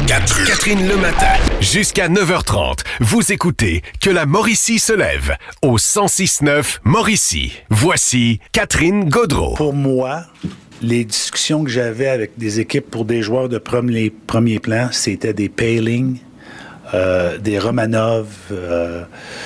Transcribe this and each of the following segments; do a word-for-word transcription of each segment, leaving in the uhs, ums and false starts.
Catherine. Catherine le matin. Jusqu'à neuf heures trente, vous écoutez Que la Mauricie se lève au cent six neuf Mauricie. Voici Catherine Gaudreault. Pour moi, les discussions que j'avais avec des équipes pour des joueurs de premier, premier plan, c'était des Poehling, euh, des Romanov. Euh,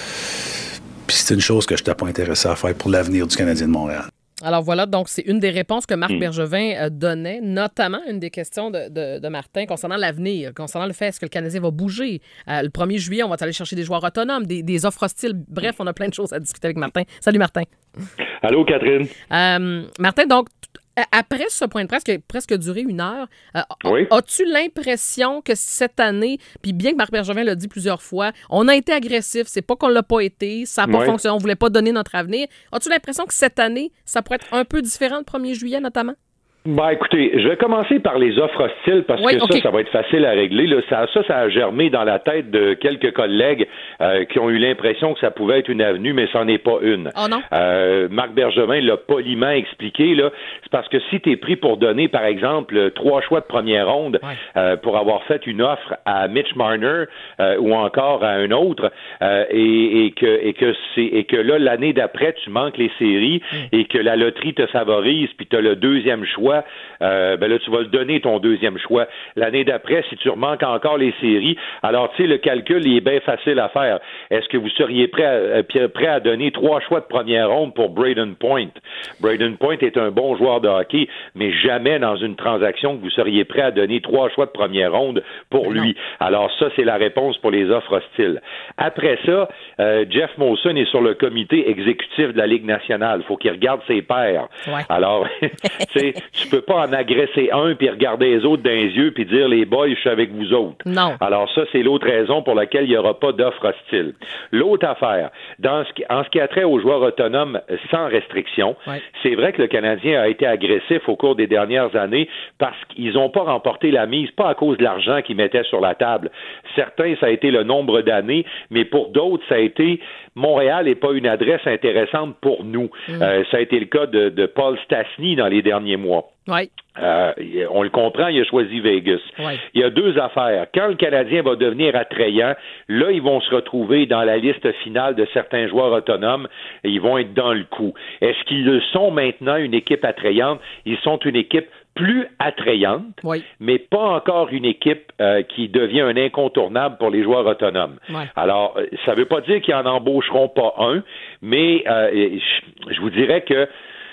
Puis c'est une chose que je n'étais pas intéressé à faire pour l'avenir du Canadien de Montréal. Alors voilà, donc c'est une des réponses que Marc mmh. Bergevin euh, donnait, notamment une des questions de, de, de Martin concernant l'avenir, concernant le fait est-ce que le Canadien va bouger. Euh, le premier juillet, on va aller chercher des joueurs autonomes, des, des offres hostiles. Bref, on a plein de choses à discuter avec Martin. Salut Martin. Allô Catherine. Euh, Martin, donc après ce point de presse qui a presque duré une heure, euh, oui. as-tu l'impression que cette année, puis bien que Marc Bergevin l'a dit plusieurs fois, on a été agressif, c'est pas qu'on l'a pas été, ça n'a pas oui. fonctionné, on voulait pas donner notre avenir. As-tu l'impression que cette année, ça pourrait être un peu différent le premier juillet notamment? Ben, écoutez, je vais commencer par les offres hostiles parce oui, que okay. ça, ça va être facile à régler. Là. Ça, ça, ça a germé dans la tête de quelques collègues euh, qui ont eu l'impression que ça pouvait être une avenue, mais ça n'en est pas une. Oh non? Euh, Marc Bergevin l'a poliment expliqué. Là. C'est parce que si tu es pris pour donner, par exemple, trois choix de première ronde ouais. euh, pour avoir fait une offre à Mitch Marner euh, ou encore à un autre, euh, et, et que et que c'est et que là, l'année d'après, tu manques les séries mm. et que la loterie te favorise, puis tu as le deuxième choix. Euh, ben là, tu vas le donner ton deuxième choix. L'année d'après, si tu remanques encore les séries, alors tu sais, le calcul il est bien facile à faire. Est-ce que vous seriez prêt à, prêt à donner trois choix de première ronde pour Brayden Point? Brayden Point est un bon joueur de hockey, mais jamais dans une transaction que vous seriez prêt à donner trois choix de première ronde pour lui. Alors ça, c'est la réponse pour les offres hostiles. Après ça, euh, Jeff Molson est sur le comité exécutif de la Ligue nationale. Il faut qu'il regarde ses pairs. Ouais. Alors, tu sais, tu peux pas en agresser un puis regarder les autres dans les yeux puis dire les boys, je suis avec vous autres. Non. Alors ça, c'est l'autre raison pour laquelle il n'y aura pas d'offre hostile. L'autre affaire, dans ce qui, en ce qui a trait aux joueurs autonomes sans restriction, ouais. c'est vrai que le Canadien a été agressif au cours des dernières années parce qu'ils n'ont pas remporté la mise, pas à cause de l'argent qu'ils mettaient sur la table. Certains, ça a été le nombre d'années, mais pour d'autres, ça a été Montréal n'est pas une adresse intéressante pour nous. Mm. Euh, ça a été le cas de, de Paul Stastny dans les derniers mois. Oui. Euh, on le comprend, il a choisi Vegas. Oui. Il y a deux affaires. Quand le Canadien va devenir attrayant, là, ils vont se retrouver dans la liste finale de certains joueurs autonomes et ils vont être dans le coup. Est-ce qu'ils sont maintenant une équipe attrayante? Ils sont une équipe plus attrayante, oui. mais pas encore une équipe euh, qui devient un incontournable pour les joueurs autonomes. Oui. Alors, ça ne veut pas dire qu'ils n'en embaucheront pas un, mais euh, je, je vous dirais que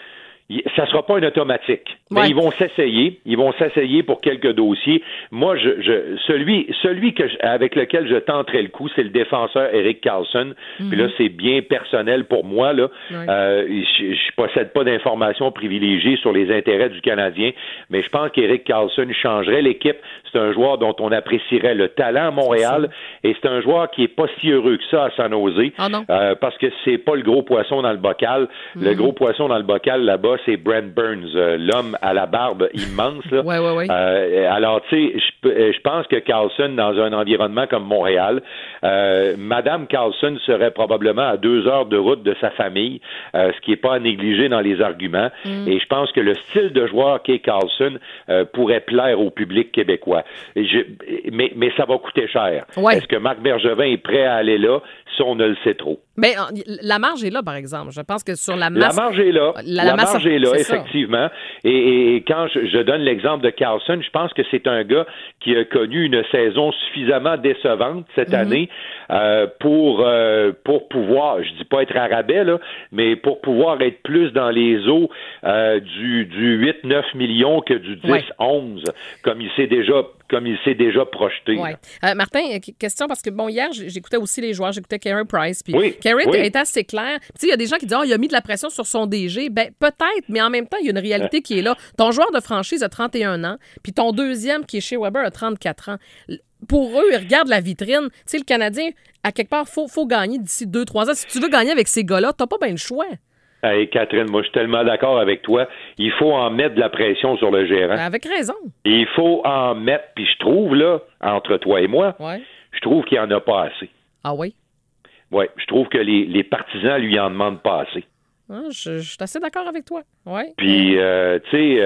ça ne sera pas un automatique. Mais ouais. ils vont s'essayer. Ils vont s'essayer pour quelques dossiers. Moi, je, je celui, celui que je, avec lequel je tenterai le coup, c'est le défenseur Erik Karlsson. Mm-hmm. Puis là, c'est bien personnel pour moi. Là, ouais. euh, je, je possède pas d'informations privilégiées sur les intérêts du Canadien, mais je pense qu'Erik Karlsson changerait l'équipe. C'est un joueur dont on apprécierait le talent à Montréal, c'est et c'est un joueur qui est pas si heureux que ça à San Jose, oh non. euh, parce que c'est pas le gros poisson dans le bocal. Mm-hmm. Le gros poisson dans le bocal là-bas, c'est Brent Burns, euh, l'homme à la barbe immense. Là. Ouais, ouais, ouais. Euh, alors, tu sais, je, je pense que Karlsson, dans un environnement comme Montréal, euh, Madame Karlsson serait probablement à deux heures de route de sa famille, euh, ce qui n'est pas à négliger dans les arguments. Mm. Et je pense que le style de joueur qu'est Karlsson euh, pourrait plaire au public québécois. Je, mais, mais ça va coûter cher. Ouais. Est-ce que Marc Bergevin est prêt à aller là? Ça, on ne le sait trop. Mais la marge est là, par exemple. Je pense que sur la masse... La marge est là. La, la, la marge est là, effectivement. Et, et quand je, je donne l'exemple de Karlsson, je pense que c'est un gars qui a connu une saison suffisamment décevante cette mm-hmm. année euh, pour euh, pour pouvoir, je dis pas être à rabais, là, mais pour pouvoir être plus dans les eaux euh, du, du huit neuf millions que du dix onze, ouais. comme il s'est déjà comme il s'est déjà projeté. Ouais. Euh, Martin, question, parce que bon, hier, j'écoutais aussi les joueurs, j'écoutais Carey Price, puis oui, Carey oui. est assez clair. Tu sais, il y a des gens qui disent « Ah, oh, il a mis de la pression sur son D G ». Ben, peut-être, mais en même temps, il y a une réalité qui est là. Ton joueur de franchise a trente et un ans, puis ton deuxième, qui est chez Weber, a trente-quatre ans. Pour eux, ils regardent la vitrine. Tu sais, le Canadien, à quelque part, il faut, faut gagner d'ici deux trois ans. Si tu veux gagner avec ces gars-là, t'as pas bien le choix. Hey, Catherine, moi, je suis tellement d'accord avec toi. Il faut en mettre de la pression sur le gérant. Ben, avec raison. Il faut en mettre, puis je trouve, là, entre toi et moi, ouais. je trouve qu'il n'y en a pas assez. Ah oui? Oui, je trouve que les, les partisans lui en demandent pas assez. Ah, je, je suis assez d'accord avec toi. Ouais. Puis, euh, tu sais, euh,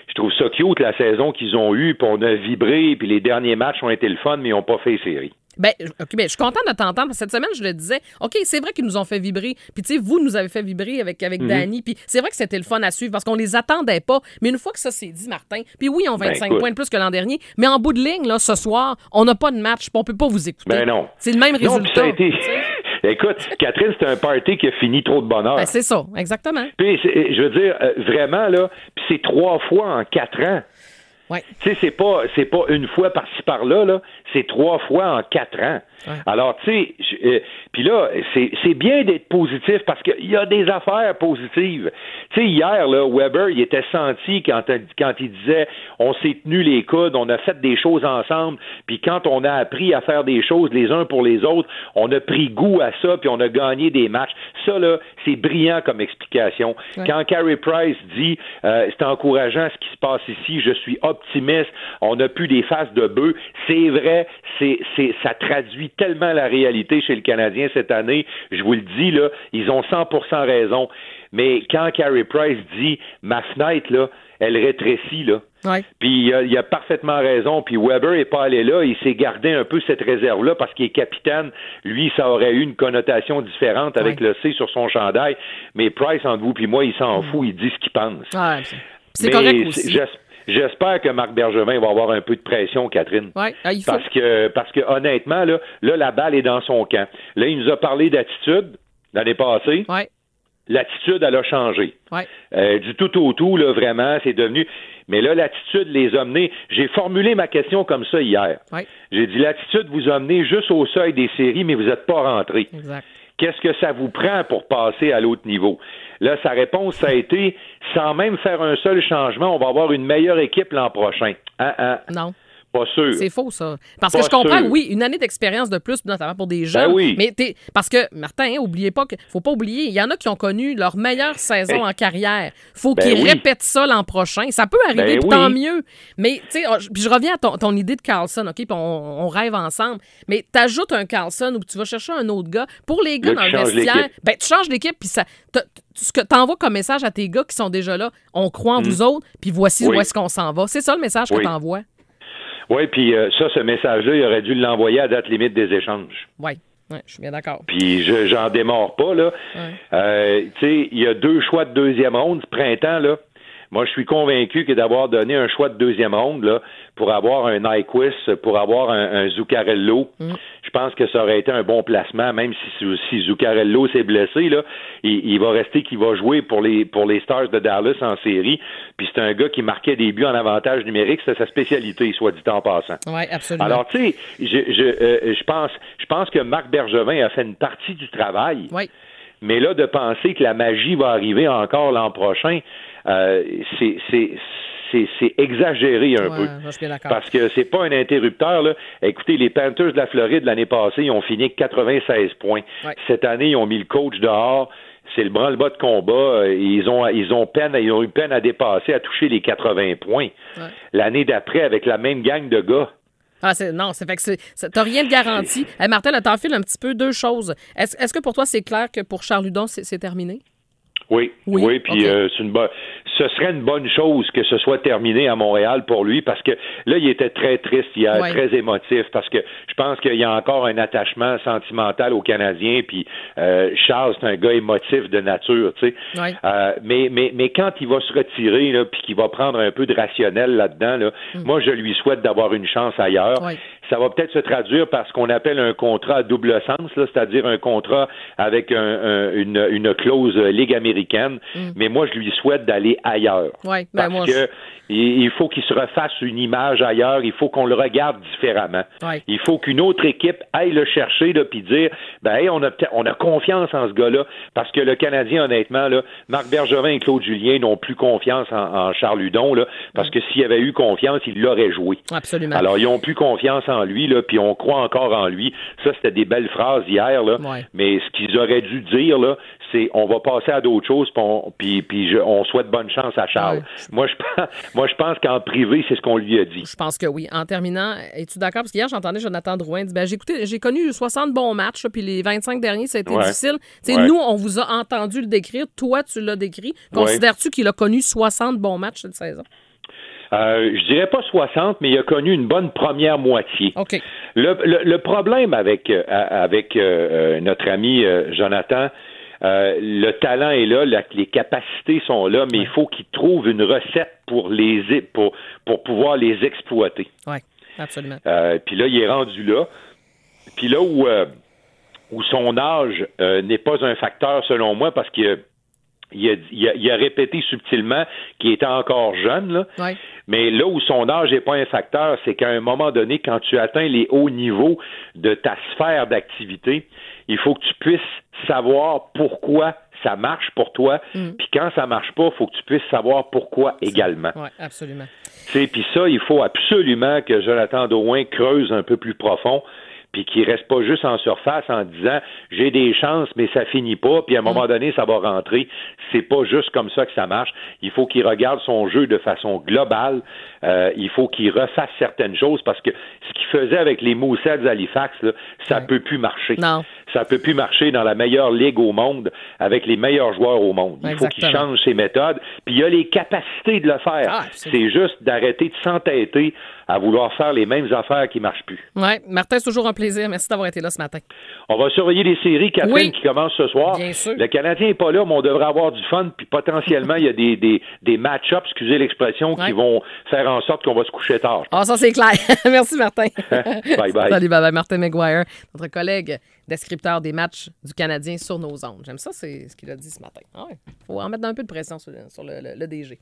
je trouve ça cute, la saison qu'ils ont eue, puis on a vibré, puis les derniers matchs ont été le fun, mais ils n'ont pas fait série. Ben, OK, ben, je suis contente de t'entendre. Cette semaine, je le disais, OK, c'est vrai qu'ils nous ont fait vibrer. Puis, tu sais, vous nous avez fait vibrer avec, avec mm-hmm. Danny. Puis, c'est vrai que c'était le fun à suivre parce qu'on les attendait pas. Mais une fois que ça s'est dit, Martin, puis oui, on a vingt-cinq ben, points de plus que l'an dernier. Mais en bout de ligne, là, ce soir, on n'a pas de match. Puis, on peut pas vous écouter. Ben non. C'est le même non, résultat. Ça a été... Écoute, Catherine, c'est un party qui a fini trop de bonheur. Ben, c'est ça, exactement. Puis, je veux dire, euh, vraiment, là, puis c'est trois fois en quatre ans. Ouais. Tu sais, c'est pas, c'est pas une fois par-ci par-là, là, c'est trois fois en quatre ans. Ouais. Alors, tu sais, euh, puis là, c'est, c'est bien d'être positif parce qu'il y a des affaires positives. Tu sais, hier, là, Weber, il était senti quand, quand il disait on s'est tenu les coudes, on a fait des choses ensemble, puis quand on a appris à faire des choses les uns pour les autres, on a pris goût à ça, puis on a gagné des matchs. Ça, là, c'est brillant comme explication. Ouais. Quand Carey Price dit euh, c'est encourageant ce qui se passe ici, je suis optimiste, on n'a plus des faces de bœuf, c'est vrai, c'est, c'est, ça traduit tellement la réalité chez le Canadien cette année. Je vous le dis, là, ils ont cent pour cent raison. Mais quand Carey Price dit « ma fenêtre, là, elle rétrécit, là. Ouais. » Puis il a, il a parfaitement raison. Puis Weber n'est pas allé là. Il s'est gardé un peu cette réserve-là parce qu'il est capitaine. Lui, ça aurait eu une connotation différente avec ouais. le C sur son chandail. Mais Price, entre vous puis moi, il s'en mmh. fout. Il dit ce qu'il pense. Ouais, c'est c'est correct aussi. C'est, J'espère que Marc Bergevin va avoir un peu de pression, Catherine. Oui, il faut. Parce que, parce que honnêtement, là, là, la balle est dans son camp. Là, il nous a parlé d'attitude l'année passée. Oui. L'attitude, elle a changé. Oui. Euh, du tout au tout, là, vraiment, c'est devenu... Mais là, l'attitude les a menés... J'ai formulé ma question comme ça hier. Oui. J'ai dit, l'attitude vous a mené juste au seuil des séries, mais vous n'êtes pas rentré. Exact. Qu'est-ce que ça vous prend pour passer à l'autre niveau? Là, sa réponse, ça a été, sans même faire un seul changement, on va avoir une meilleure équipe l'an prochain. Hein, hein? Non. Pas sûr. C'est faux, ça. Parce pas que je comprends, sûr. oui, une année d'expérience de plus, notamment pour des jeunes. Ben oui. Mais t'es... Parce que, Martin, hein, oubliez pas que faut pas oublier, il y en a qui ont connu leur meilleure saison hey. en carrière. Faut ben qu'ils oui. répètent ça l'an prochain. Ça peut arriver, ben puis oui. tant mieux. Mais, tu sais, puis je reviens à ton, ton idée de Carlson, OK, puis on, on rêve ensemble. Mais t'ajoutes un Carlson ou tu vas chercher un autre gars. Pour les gars là, dans le vestiaire, ben tu changes l'équipe, puis ça... ce que t'envoies comme message à tes gars qui sont déjà là, on croit en mmh. vous autres, puis voici oui. où est-ce qu'on s'en va. C'est ça le message oui. que t'envoies. Oui, puis euh, ça, ce message-là, il aurait dû l'envoyer à date limite des échanges. Oui, ouais, je suis bien d'accord. Puis je, j'en démords pas, là. Ouais. Euh, tu sais, il y a deux choix de deuxième ronde, ce printemps, là. Moi, je suis convaincu que d'avoir donné un choix de deuxième ronde, là, pour avoir un Nyquist, pour avoir un, un Zuccarello, mm. je pense que ça aurait été un bon placement, même si, si Zuccarello s'est blessé, là, il, il va rester qu'il va jouer pour les pour les Stars de Dallas en série. Puis c'est un gars qui marquait des buts en avantage numérique, c'est sa spécialité, soit dit en passant. Oui, absolument. Alors, tu sais, je, je, euh, je pense je pense que Marc Bergevin a fait une partie du travail. Oui. Mais là, de penser que la magie va arriver encore l'an prochain, euh, c'est, c'est, c'est, c'est exagéré un ouais, peu. Je suis bien d'accord. Parce que c'est pas un interrupteur, là. Écoutez, les Panthers de la Floride, l'année passée, ils ont fini avec quatre-vingt-seize points. Ouais. Cette année, ils ont mis le coach dehors. C'est le branle-bas de combat. Ils ont, ils ont peine, ils ont eu peine à dépasser, à toucher les quatre-vingts points. Ouais. L'année d'après, avec la même gang de gars. Ah, c'est, non, c'est fait que c'est, c'est, t'as rien de garanti. Hey, Martin, là, t'enfiles un petit peu deux choses. Est-ce, est-ce que pour toi, c'est clair que pour Charles Hudon, c'est, c'est terminé? Oui, oui, oui puis okay. euh, c'est une bonne. Ce serait une bonne chose que ce soit terminé à Montréal pour lui, parce que là, il était très triste hier, ouais. très émotif, parce que je pense qu'il y a encore un attachement sentimental aux Canadiens, puis euh, Charles, c'est un gars émotif de nature, tu sais. Ouais. Euh, mais, mais, mais quand il va se retirer, là, puis qu'il va prendre un peu de rationnel là-dedans, là, mm. moi, je lui souhaite d'avoir une chance ailleurs. Ouais. Ça va peut-être se traduire par ce qu'on appelle un contrat à double sens, là, c'est-à-dire un contrat avec un, un, une, une clause ligue américaine. Mm. Mais moi, je lui souhaite d'aller ailleurs. Ouais, ben parce moi, que je... il faut qu'il se refasse une image ailleurs. Il faut qu'on le regarde différemment. Ouais. Il faut qu'une autre équipe aille le chercher là, puis dire, ben, hey, on a on a confiance en ce gars-là, parce que le Canadien, honnêtement, là, Marc Bergevin et Claude Julien n'ont plus confiance en, en Charles Hudon, là, parce que s'il avait eu confiance, il l'aurait joué. Absolument. Alors, ils n'ont plus confiance en lui, là, puis on croit encore en lui. Ça, c'était des belles phrases hier, là. Ouais. Mais ce qu'ils auraient dû dire, là, c'est on va passer à d'autres choses, puis on, puis, puis je, on souhaite bonne chance à Charles. Ouais. Moi, je pense, moi, je pense qu'en privé, c'est ce qu'on lui a dit. Je pense que oui. En terminant, es-tu d'accord? Parce qu'hier, j'entendais Jonathan Drouin dire, ben, j'ai écouté, j'ai connu soixante bons matchs, puis les vingt-cinq derniers, ça a été ouais. difficile. Ouais. Nous, on vous a entendu le décrire. Toi, tu l'as décrit. Considères-tu ouais. qu'il a connu soixante bons matchs cette saison? Euh, je dirais pas soixante, mais il a connu une bonne première moitié. OK. Le, le, le problème avec, euh, avec euh, notre ami euh, Jonathan, euh, le talent est là, la, les capacités sont là, mais ouais. il faut qu'il trouve une recette pour les pour, pour pouvoir les exploiter. Oui, absolument. Euh, puis là, il est rendu là. Puis là où, euh, où son âge euh, n'est pas un facteur, selon moi, parce qu'il a, il a, il a, il a répété subtilement qu'il était encore jeune, là. Ouais. Mais là où son âge n'est pas un facteur, c'est qu'à un moment donné, quand tu atteins les hauts niveaux de ta sphère d'activité, il faut que tu puisses savoir pourquoi ça marche pour toi, mm. puis quand ça marche pas, il faut que tu puisses savoir pourquoi également. Oui, absolument. Puis ça, il faut absolument que Jonathan Drouin creuse un peu plus profond, puis qu'il reste pas juste en surface en disant « j'ai des chances, mais ça finit pas, puis à un moment mm. donné, ça va rentrer ». C'est pas juste comme ça que ça marche. Il faut qu'il regarde son jeu de façon globale. Euh, il faut qu'il refasse certaines choses, parce que ce qu'il faisait avec les Mooseheads d'Halifax, là, ça ouais. peut plus marcher. Non. Ça peut plus marcher dans la meilleure ligue au monde, avec les meilleurs joueurs au monde. Il Exactement. faut qu'il change ses méthodes, puis il a les capacités de le faire. Ah, c'est... c'est juste d'arrêter de s'entêter à vouloir faire les mêmes affaires qui marchent plus. Oui, Martin, c'est toujours un plaisir. Merci d'avoir été là ce matin. On va surveiller les séries, Catherine, oui. qui commencent ce soir. Bien sûr. Le Canadien n'est pas là, mais on devrait avoir du fun, puis potentiellement, il y a des, des, des match-ups, excusez l'expression, ouais. qui vont faire en sorte qu'on va se coucher tard. Ah, oh, ça, c'est clair. Merci, Martin. Bye bye. Salut, bye bye. Martin McGuire, notre collègue descripteur des matchs du Canadien sur nos ondes. J'aime ça, c'est ce qu'il a dit ce matin. Il ah ouais. faut en mettre un peu de pression sur, sur le, le, le D G.